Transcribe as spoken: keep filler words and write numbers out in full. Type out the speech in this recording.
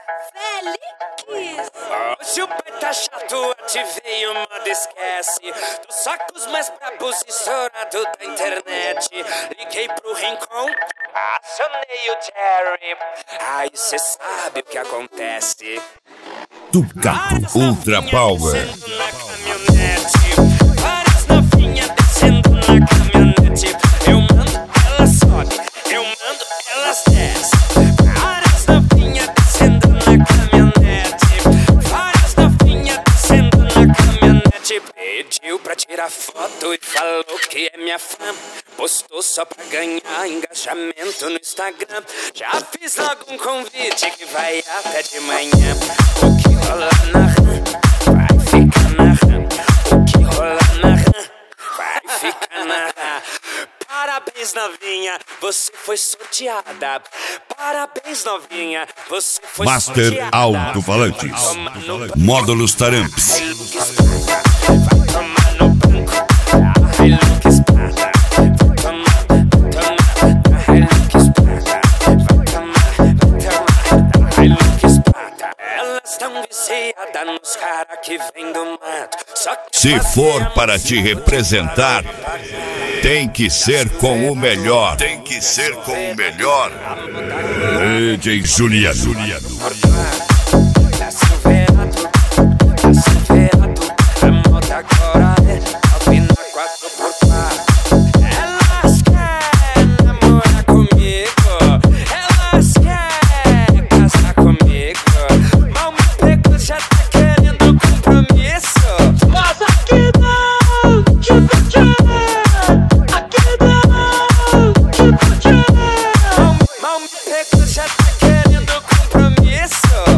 Félix! Hoje o pai tá chato, ativei o modo esquece dos sacos mais brabos e estourado da internet. Liguei pro Rincon, acionei o Jerry. Aí cê sabe o que acontece. Tucato Ultra Power. Na caminhonete, várias novinhas descendo na caminhonete. Eu mando, ela sobe, eu mando, elas descem. Várias novinhas descendo na caminhonete. Várias novinhas descendo na caminhonete. Pediu pra tirar foto e falou que é minha fã. Postou só pra ganhar engajamento no Instagram. Já fiz logo um convite que vai até de manhã. O que rola na rã vai ficar na rã. O que rola na rã vai ficar na rã. Parabéns, novinha, você foi sorteada. Parabéns, novinha, você foi Master sorteada. Alto-Falantes. Módulos Taramps. Vai tomar no banco da Hilux Prata. Vai tomar, tomar da Hilux Prata. Vai tomar, tomar da Hilux Prata. Elas tão viciadas nos caras que vem do mato. Só que Se for para te representar, tem que ser com o melhor. Tem que ser com o melhor. D J Juliano. Tá silverado, tá silverado. A moda agora é Alpina quatro por quatro. Elas querem namorar comigo, elas querem casar comigo. Mal me pegou, já tá querendo compromisso. Mas aqui não, tipo tchê. Aqui não, tipo tchê. Mal, mal me pegou, já tá querendo compromisso.